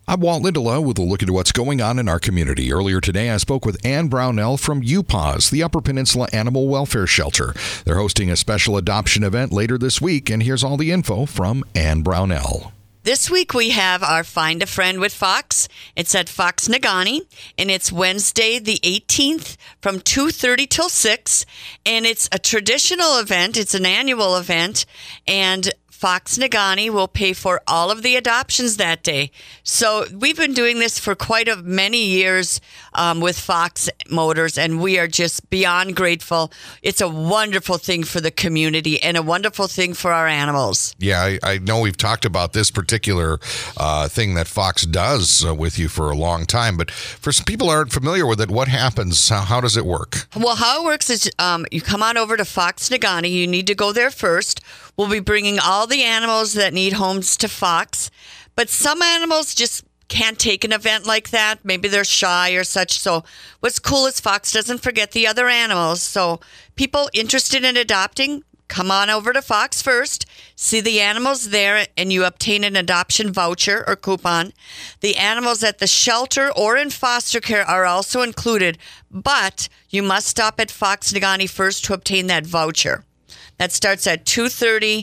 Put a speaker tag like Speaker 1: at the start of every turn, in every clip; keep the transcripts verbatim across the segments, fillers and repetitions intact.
Speaker 1: I'm Walt Lindelof with a look into what's going on in our community. Earlier today, I spoke with Ann Brownell from U P A W S, the Upper Peninsula Animal Welfare Shelter. They're hosting a special adoption event later this week, and here's all the info from Ann Brownell.
Speaker 2: This week we have our Find a Friend with Fox. It's at Fox Negaunee, and it's Wednesday the eighteenth from two thirty till six, and it's a traditional event. It's an annual event, and Fox Negaunee will pay for all of the adoptions that day. So we've been doing this for quite a many years um, with Fox Motors, and we are just beyond grateful. It's a wonderful thing for the community and a wonderful thing for our animals.
Speaker 3: Yeah, I, I know we've talked about this particular uh, thing that Fox does uh, with you for a long time, but for some people who aren't familiar with it, what happens? How, how does it work?
Speaker 2: Well, how it works is um, you come on over to Fox Negaunee. You need to go there first. We'll be bringing all the animals that need homes to Fox, but some animals just can't take an event like that. Maybe they're shy or such. So what's cool is Fox doesn't forget the other animals. So people interested in adopting, come on over to Fox first, see the animals there, and you obtain an adoption voucher or coupon. The animals at the shelter or in foster care are also included, but you must stop at Fox Negaunee first to obtain that voucher. That starts at two thirty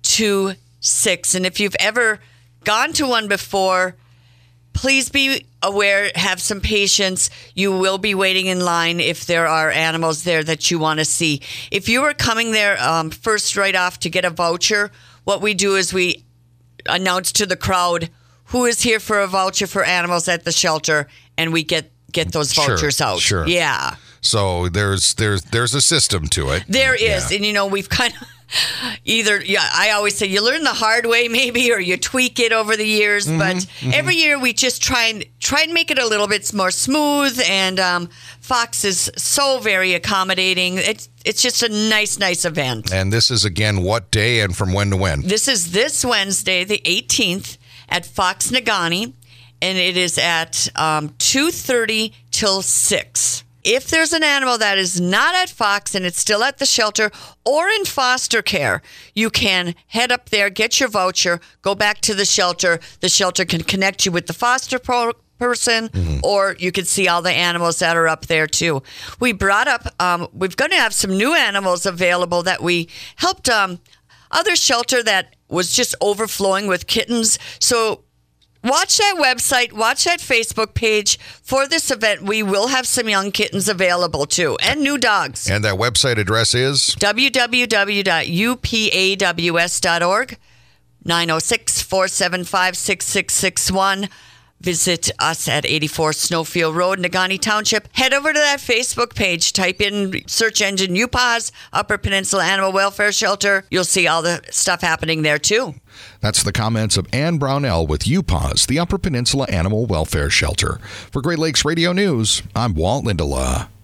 Speaker 2: to six. And if you've ever gone to one before, please be aware, have some patience. You will be waiting in line if there are animals there that you want to see. If you are coming there um, first right off to get a voucher, what we do is we announce to the crowd who is here for a voucher for animals at the shelter, and we get, get those vouchers
Speaker 3: sure,
Speaker 2: out.
Speaker 3: Sure.
Speaker 2: Yeah.
Speaker 3: So there's there's there's a system to it.
Speaker 2: There is.
Speaker 3: Yeah.
Speaker 2: And, you know, we've kind of either, yeah, I always say you learn the hard way maybe, or you tweak it over the years. Mm-hmm, but mm-hmm. every year we just try and try and make it a little bit more smooth. And um, Fox is so very accommodating. It's, it's just a nice, nice event.
Speaker 3: And this is, again, what day and from when to when?
Speaker 2: This is this Wednesday, the eighteenth, at Fox Negaunee. And it is at um, two thirty till six. If there's an animal that is not at Fox and it's still at the shelter or in foster care, you can head up there, get your voucher, go back to the shelter. The shelter can connect you with the foster pro- person, mm-hmm. or you can see all the animals that are up there too. We brought up, um, we're going to have some new animals available that we helped um, other shelter that was just overflowing with kittens. So watch that website, watch that Facebook page for this event. We will have some young kittens available too, and new dogs.
Speaker 3: And that website address is?
Speaker 2: w w w dot u p a w s dot org, nine oh six, four seven five, six six six one. Visit us at eighty-four Snowfield Road, Negaunee Township. Head over to that Facebook page. Type in search engine U P A W S, Upper Peninsula Animal Welfare Shelter. You'll see all the stuff happening there, too.
Speaker 1: That's the comments of Ann Brownell with U P A W S, the Upper Peninsula Animal Welfare Shelter. For Great Lakes Radio News, I'm Walt Lindelof.